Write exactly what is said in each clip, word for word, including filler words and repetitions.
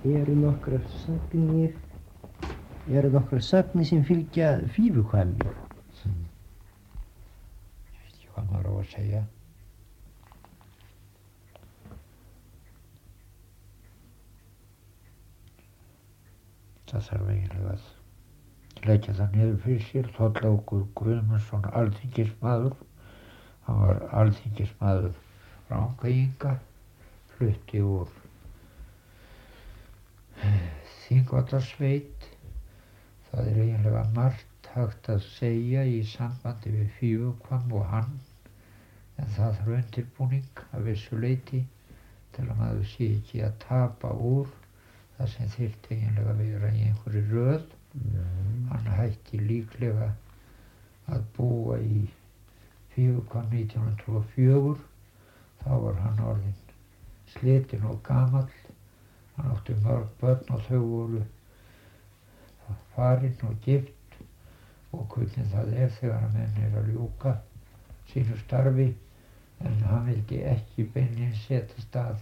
eru nokkrar sagnir, eru nokkrar sagnir sem fylgja fífuhvammi. Hmm. Ég veit ekki hvað maður á að segja. Það þarf eiginlega að leggja það niður fyrir sér. Þorlákur Guðmundsson, alþingismaður, hann var alþingismaður Rangeyinga, flutti úr Þingvallasveit. Það er eiginlega margt hægt að segja í sambandi við Fífuhvamm og hann, en það þarf undirbúning að vissu leyti til að maður sé ekki að tapa úr það sem þyrfti eiginlega að vera í einhverju röð. Mm. Hann hætti líklega að búa í Fífuhvamm nítján hundruð og fjögur. Þá var hann orðinn slitinn og gamall. Hann átti mörg börn og þau voru farin og gift, og hvernig það er þegar að menn er að ljúka sínu starfi, en hann vildi ekki beinlínis setjast að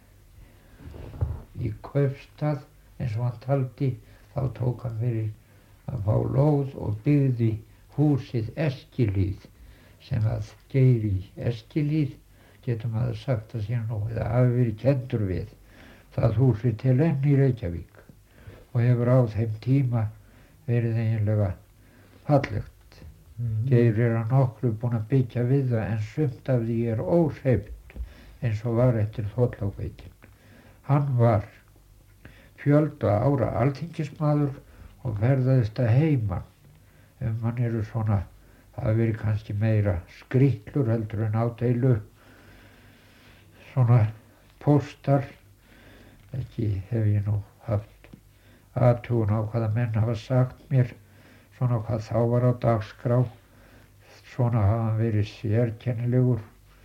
í kaupstað eins og hann taldi. Þá tók hann fyrir að fá lóð og byggði húsið Eskihlíð, sem að Geir í Eskihlíð, getur maður sagt að sé nú, eða hafi verið kenndur við það húsið til enn í Reykjavík, og hefur á þeim tíma verið eiginlega fallegt. Mm. Geir er að nokkru búinn að byggja við það, en sumt af því er óhreyft eins og var eftir Þorláksveitin. Hann var fjölda ára alþingismaður og ferðaðist að heiman. Um hann eru svona, það hafi verið kannski meira skrýtlur heldur en ádeilu, svona póstar. Ekki hef ég nú haft athugun á hvaða menn hafa sagt mér, svona hvað þá var á dagskrá. Svona hafa hann verið sérkennilegur,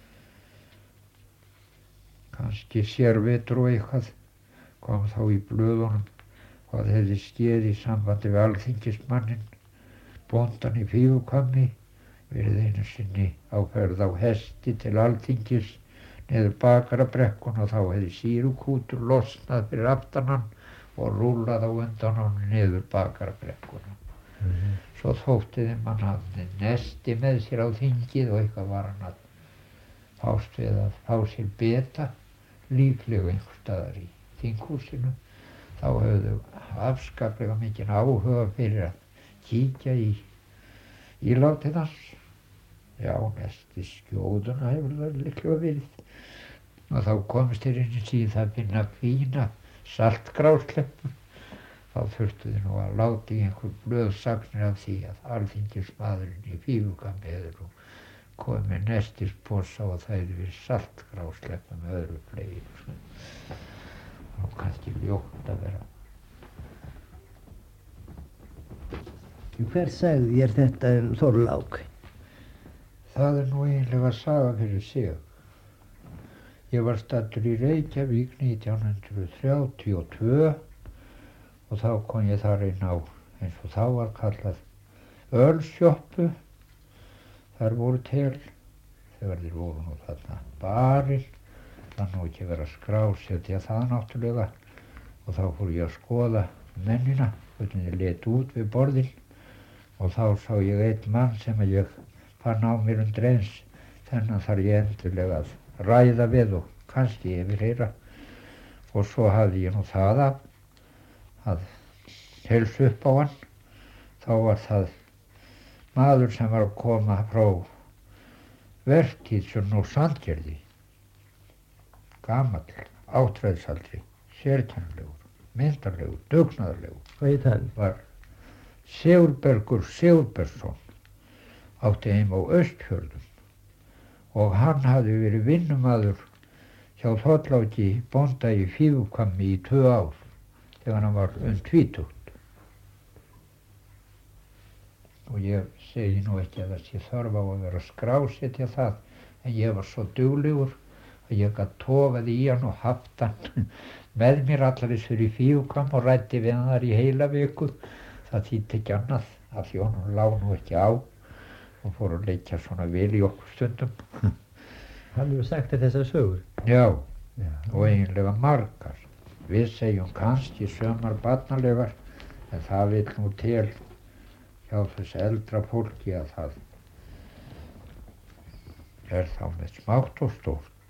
kannski sérvitur og eitthvað. Kom þá í blöðunum hvað hefði skeð í sambandi við alþingismanninn, bóndan í Fífuhvammi, verið einu sinni á ferð á hesti til alþingis niður Bakarabrekkuna, og þá hefði sýrukútur losnað fyrir aftan hann og rúllað á undan hann niður Bakarabrekkuna. Mm. Svo þótti þeim hann hafði nesti með sér á þingið, og eitthvað var hann að fást við að fá sér beta, líklega einhver staðar í þinghúsinu. Þá höfðu afskaplega mikinn áhuga fyrir að kíkja í ílátið hans. Já, nesti skjóðuna hefur það líklega verið. Og þá komst þeir inn í síðan að finna fína saltgrásleppu. Þá þurftu þeir nú að láta í einhver blöðsagnir af því að alþingismaðurinn í Fífuhvammi hefði nú komið með nestisposa og það hefði verið saltgrásleppa með öðru fleiri. Og kannski ljótt að vera. Hver sagði þér þetta um Þorlák? Það er nú eiginlega saga fyrir sig. Ég var staddur í Reykjavík nítján hundruð þrjátíu og tvö og þá kom ég þar inn á, eins og þá var kallað, ölsjoppu. Þar voru til, þegar þeir voru nú þarna barinn. Það nú ekki verið að skrásetja það náttúrulega, og þá fór ég að skoða mennina, hvernig þeir letu út við borðin, og þá sá ég einn mann sem ég fann á mér um dreins. Þennan þarf ég endurlega að ræða við og kannski yfirheyra, og svo hafði ég nú það af að heilsa upp á hann. Þá var það maður sem var að koma frá vertíð sem nú Sandgerði, gamall, áttræðsaldri, sérkennilegur, myndarlegur, dugnaðarlegur. Hvað heit hann? Var Sigurbergur Sigurbergsson, átti heim á Austfjörðum, og hann hafði verið vinnumaður hjá Þorláki bónda í Fífuhvammi í tvö ár, þegar hann var um tvítugt. Og ég segi nú ekki að það sé þörf á að vera að skrásetja það, en ég var svo duglegur að ég gat togað í hann og haft hann með mér allar þess fyrir Fífuhvamm og ræddi við hann þar í heila viku. Það þýddi ekki annað, af því honum lá nú ekki á, og fór að leikja svona vel í okkur stundum. Hann hefur sagt þér þessar sögur? Já, Já. og eiginlega margar. Við segjum kannski sömar barnalegar, en það vil nú til hjá þess eldra fólki að það er þá með smátt og stórt.